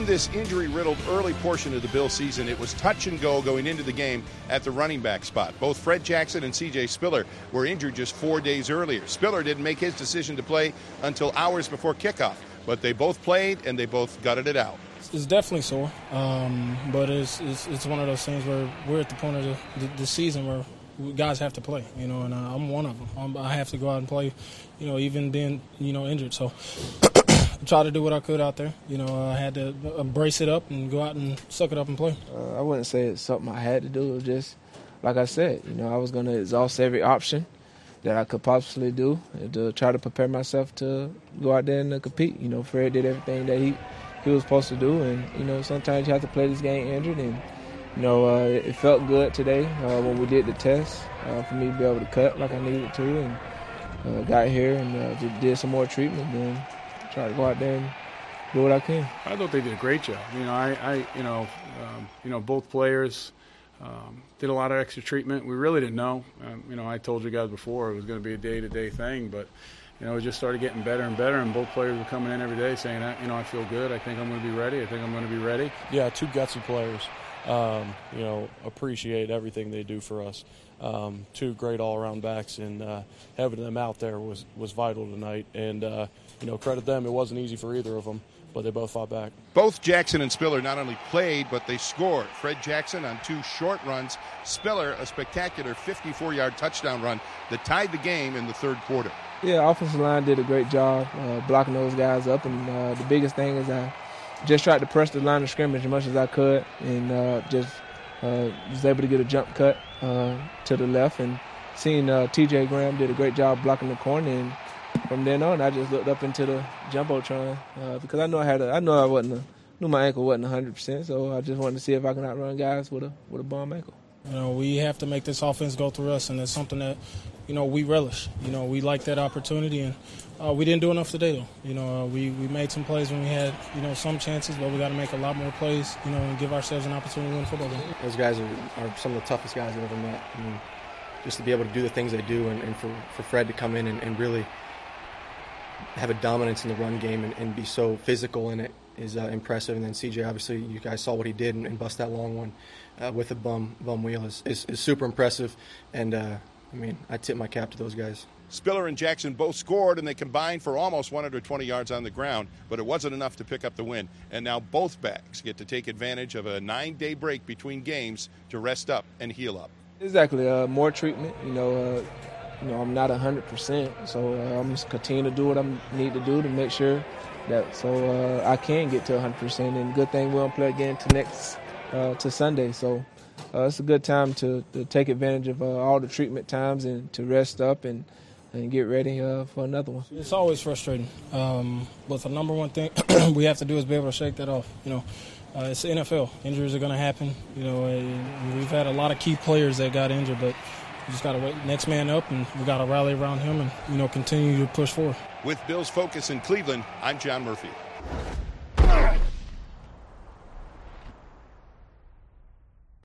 In this injury-riddled early portion of the Bills season, it was touch and go going into the game at the running back spot. Both Fred Jackson and C.J. Spiller were injured just 4 days earlier. Spiller didn't make his decision to play until hours before kickoff, but they both played and they both gutted it out. It's definitely sore, but it's one of those things where we're at the point of the season where guys have to play, and I'm one of them. I have to go out and play, even being, injured. So I tried to do what I could out there. I had to brace it up and go out and suck it up and play. I wouldn't say it's something I had to do. It was just, like I said, I was going to exhaust every option that I could possibly do to try to prepare myself to go out there and compete. Fred did everything that he was supposed to do, and, sometimes you have to play this game injured, and, it felt good today when we did the test for me to be able to cut like I needed to, and got here and just did some more treatment and try to go out there and do what I can. I thought they did a great job. Both players did a lot of extra treatment. We really didn't know. I told you guys before it was going to be a day-to-day thing, but it just started getting better and better, and both players were coming in every day saying, I feel good. I think I'm going to be ready. I think I'm going to be ready. Yeah, two gutsy players. Appreciate everything they do for us. Two great all-around backs, and having them out there was vital tonight. And, credit them. It wasn't easy for either of them, but they both fought back. Both Jackson and Spiller not only played, but they scored. Fred Jackson on 2 short runs. Spiller, a spectacular 54-yard touchdown run that tied the game in the third quarter. Yeah, offensive line did a great job blocking those guys up, and the biggest thing is I just tried to press the line of scrimmage as much as I could, and was able to get a jump cut to the left, and seeing T.J. Graham did a great job blocking the corner, and from then on I just looked up into the jumbotron because I knew my ankle wasn't 100%, so I just wanted to see if I can outrun guys with a bum ankle. We have to make this offense go through us, and it's something that, we relish. We like that opportunity, and we didn't do enough today, though. We made some plays when we had, some chances, but we got to make a lot more plays, and give ourselves an opportunity to win a football game. Those guys are some of the toughest guys I've ever met. Just to be able to do the things they do, and for Fred to come in and really have a dominance in the run game and be so physical in it is impressive. And then CJ, obviously, you guys saw what he did and bust that long one with a bum wheel is super impressive. And, I tip my cap to those guys. Spiller and Jackson both scored, and they combined for almost 120 yards on the ground, but it wasn't enough to pick up the win. And now both backs get to take advantage of a 9-day break between games to rest up and heal up. Exactly. More treatment. I'm not 100%, so I'm just continue to do what I need to do to make sure that I can get to 100%. And good thing we don't play again to Sunday, so it's a good time to take advantage of all the treatment times and to rest up and get ready for another one. It's always frustrating, but the number one thing we have to do is be able to shake that off. It's the NFL. Injuries are going to happen. We've had a lot of key players that got injured, but we just got to wait next man up, and we got to rally around him and continue to push forward. With Bills Focus in Cleveland, I'm John Murphy.